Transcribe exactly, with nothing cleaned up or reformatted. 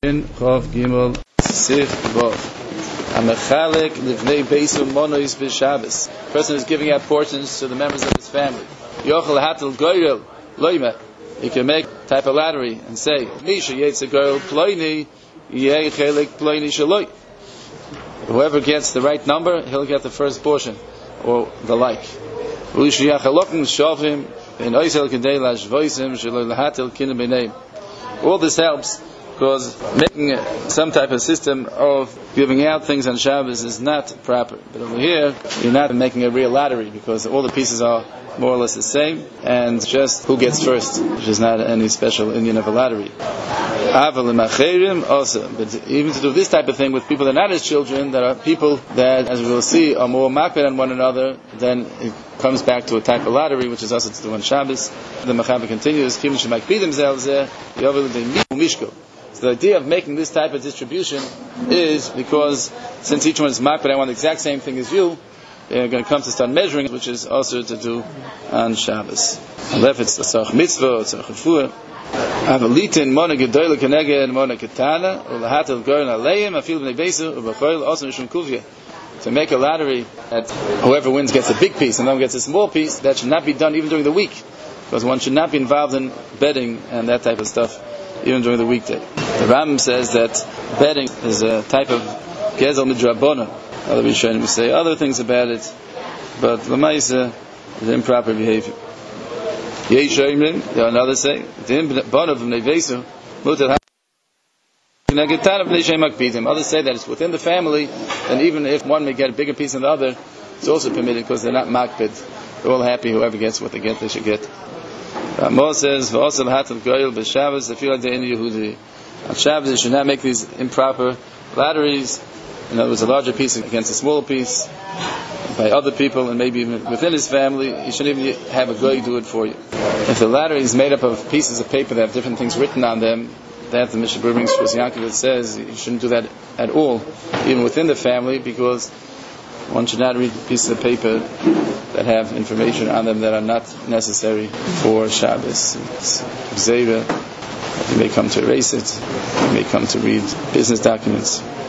Chav Gimel Sif Vav. Amechalek livnei beisu monois b'Shabbos. Person is giving out portions to the members of his family. Yochel hatel goyrel loyme. He can make type of lattery and say, Misha yetz a goyrel ploini yeh chelek ploini shaloi. Whoever gets the right number, he'll get the first portion, or the like. U'ishiyach halokim shavim in oisel kedei lashvoisim shaloi lahatel kinem b'neim. All this helps because making some type of system of giving out things on Shabbos is not proper. But over here, you're not making a real lottery because all the pieces are more or less the same, and just who gets first, which is not any special Indian of a lottery. Also, but even to do this type of thing with people that are not his children, that are people that, as we will see, are more makbid on one another, then it comes back to a type of lottery, which is also to do on Shabbos. The Mechaber continues, So the idea of making this type of distribution is because since each one is makbid, I want the exact same thing as you, they're going to come to start measuring, which is also to do on Shabbos. Unless it's a tzarech mitzvah, or tzarech refuah. Avalitin mona gedoyle keneged mona ketana, ulahatel goren aleim, afil b'nei beisu, u'bachol also mishum kuvya. To make a lottery that whoever wins gets a big piece and no one gets a small piece, that should not be done even during the week, because one should not be involved in betting and that type of stuff even during the weekday. The Rambam says that betting is a type of gezel midrabona. Other Rishonim say other things about it, but l'maisa is improper behavior. Yesh Oimrim, there are others say the bon of neveisu mutar hagetan of neishay makpidim. Others say that it's within the family, and even if one may get a bigger piece than the other, it's also permitted because they're not makpid. They're all happy. Whoever gets what they get, they should get. Ramah says v'osel hatel goyel b'Shabbos. I feel like they're in Yehudi. On Shabbos, you should not make these improper lotteries. In other words, a larger piece against a smaller piece by other people, and maybe even within his family. You shouldn't even have a goy do it for you. If the lottery is made up of pieces of paper that have different things written on them, that the Mishnah brings Shvus Yankovic says you shouldn't do that at all, even within the family, because one should not read pieces of paper that have information on them that are not necessary for Shabbos. It's Zera. You may come to erase it. You may come to read business documents.